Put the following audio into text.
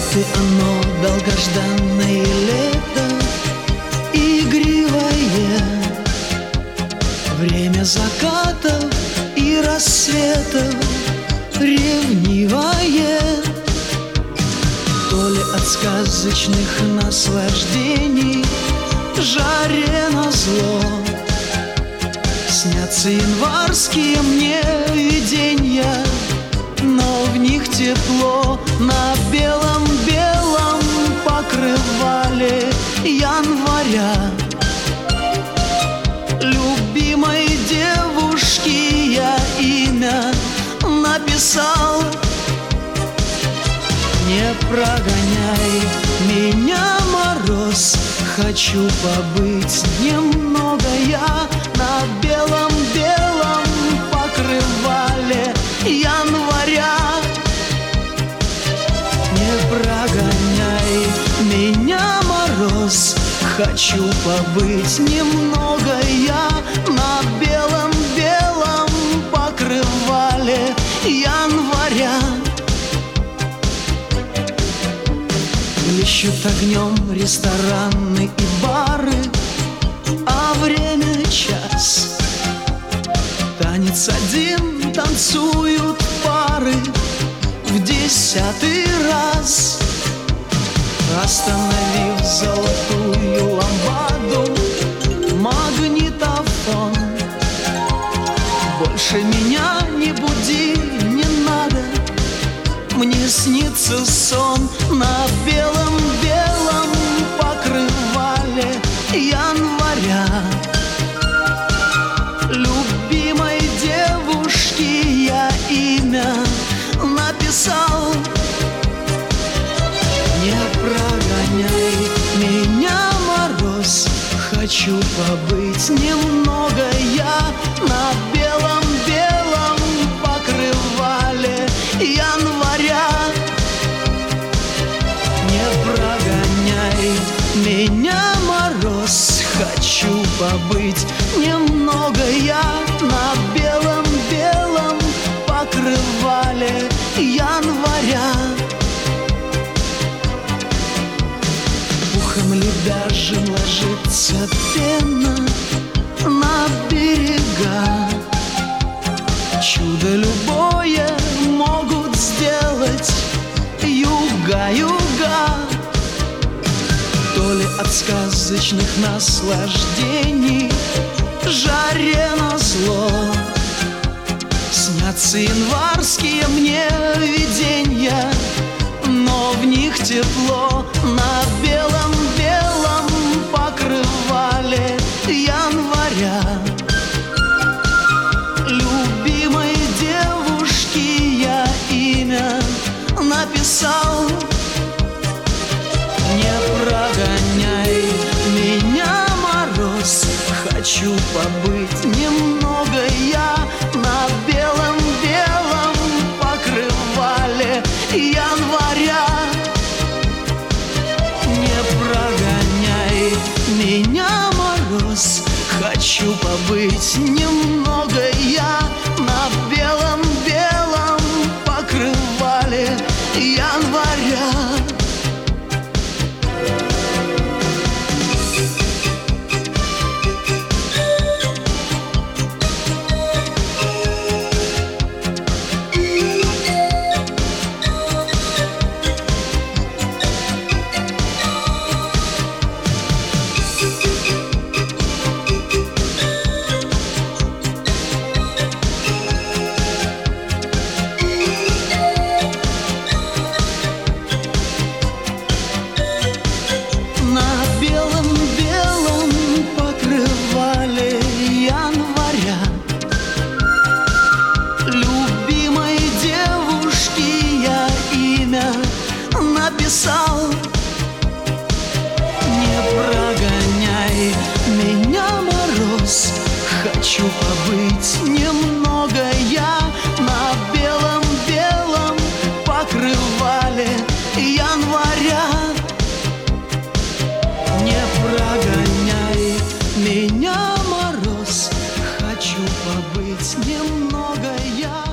ты оно, долгожданное лето, игривое, время закатов и рассветов, ревнивое. То ли от сказочных наслаждений жаре назло снятся январские мне виденья, но в них тепло на белом-белом покрывале января. Любимой девушке я имя написал. Не прогоняй меня, мороз, хочу побыть немного я на белом-белом покрывале января. Не прогоняй меня, мороз, хочу побыть немного я на белом-белом покрывале января. Блещут огнем рестораны и бары, а время час. Танец один танцуют пары в 10-й раз. Остановив золотую лампаду, магнитофон, больше меня не буди, не надо. Мне снится сон на белом-белом покрывале января. Любимой девушке я имя написал. Не прогоняй меня, мороз, хочу побыть немного я на белом-белом покрывале января. Не прогоняй меня, мороз, хочу побыть немного я на белом-белом покрывале января. Ухом ли даже ложится пена на берега? Чудо любое могут сделать юга-юга. То ли от сказочных наслаждений жаре назло снятся январские мне виденья, но в них тепло на белом-белом покрывале января. Любимой девушке я имя написал. Не прогоняй меня, мороз, хочу побыть немного я на белом-белом покрывале января. Не прогоняй меня, мороз, хочу побыть немного я на белом-белом покрывале января. Написал. Не прогоняй меня, мороз, хочу побыть немного я на белом-белом покрывале января. Не прогоняй меня, мороз, хочу побыть немного я